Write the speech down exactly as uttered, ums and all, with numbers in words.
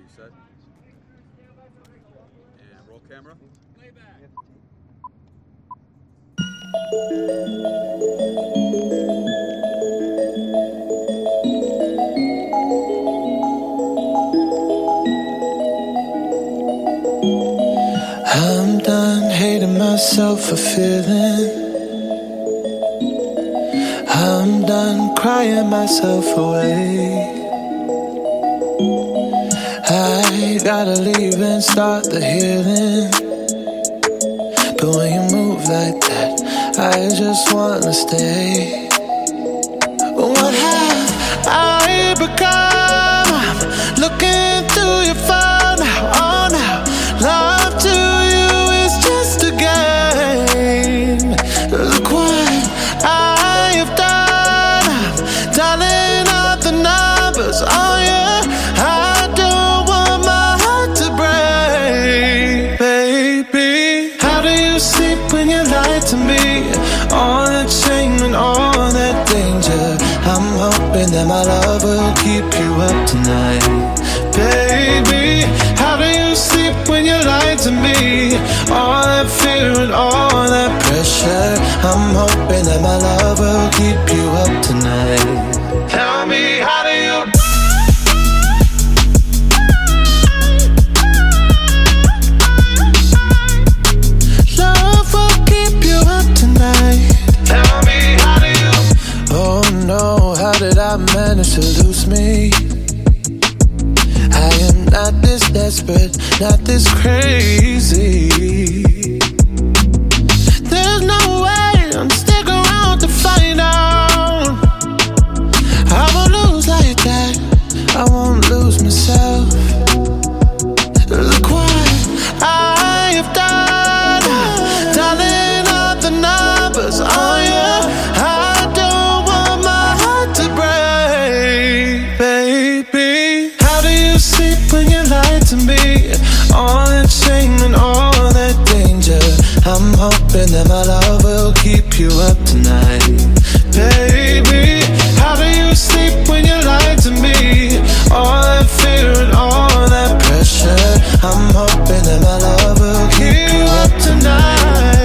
Reset. And roll camera. Playback. I'm done hating myself for feeling. I'm done crying myself away. I gotta leave and start the healing. But when you move like that, I just wanna stay. What have I become? I'm looking through your phone now, oh now. Love to you is just a game. Look what I have done. I'm dialing up the numbers, oh yeah. I don't want my heart to break. Baby, how do you sleep when you lie to me? All that shame and all that danger. I'm hoping that my love will keep you up tonight. Baby, how do you sleep when you lie to me? All that fear and all that pressure. I'm hoping that my love will keep you up tonight. Tell me, how do you? Love will keep you up tonight. Tell me, how do you? Oh no, how did I manage to lose me? I am not this desperate, not this crazy. There's no way I'm sticking around to find out. I won't lose like that, I won't lose myself. Look what I have done, dialing up the numbers, oh yeah. I don't want my heart to break, baby. How do you sleep when you lie to me? All that shame and all that danger. I'm hoping that my love will keep you up tonight. Baby, how do you sleep when you lie to me? All that fear and all that pressure. I'm hoping that my love will keep you up tonight.